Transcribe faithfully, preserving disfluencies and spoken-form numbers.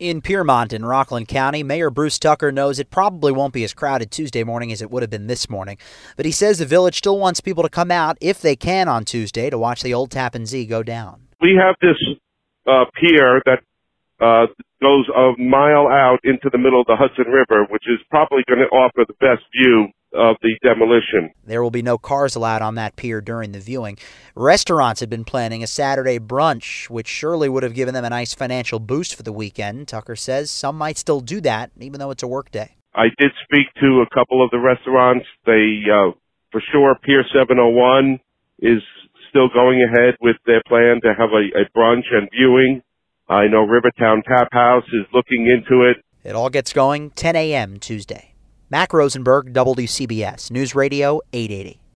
In Piermont in Rockland County, Mayor Bruce Tucker knows it probably won't be as crowded Tuesday morning as it would have been this morning. But he says the village still wants people to come out, if they can, on Tuesday to watch the Old Tappan Zee go down. We have this uh, pier that uh, goes a mile out into the middle of the Hudson River, which is probably going to offer the best view of the demolition. There will be no cars allowed on that pier during the viewing. Restaurants had been planning a Saturday brunch, which surely would have given them a nice financial boost for the weekend. Tucker says some might still do that, even though it's a work day. I did speak to a couple of the restaurants. They, uh, for sure, Pier seven oh one is still going ahead with their plan to have a, a brunch and viewing. I know Rivertown Tap House is looking into it. It all gets going ten a m Tuesday. Mac Rosenberg, W C B S News Radio eight eighty.